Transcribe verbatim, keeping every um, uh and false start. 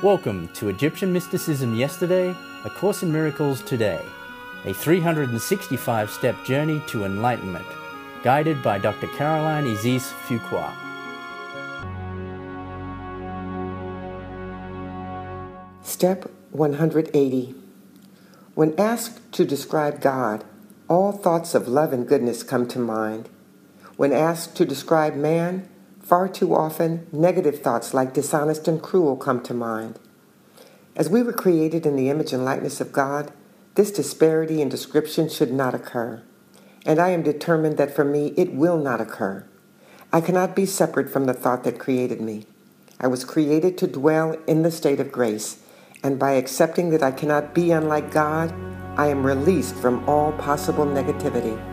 Welcome to Egyptian Mysticism Yesterday, A Course in Miracles Today, a three hundred sixty-five step journey to enlightenment, guided by Doctor Caroline Isis Fuqua. Step one hundred eighty. When asked to describe God, all thoughts of love and goodness come to mind. When asked to describe man, far too often, negative thoughts like dishonest and cruel come to mind. As we were created in the image and likeness of God, this disparity in description should not occur. And I am determined that for me, it will not occur. I cannot be separate from the thought that created me. I was created to dwell in the state of grace, and by accepting that I cannot be unlike God, I am released from all possible negativity.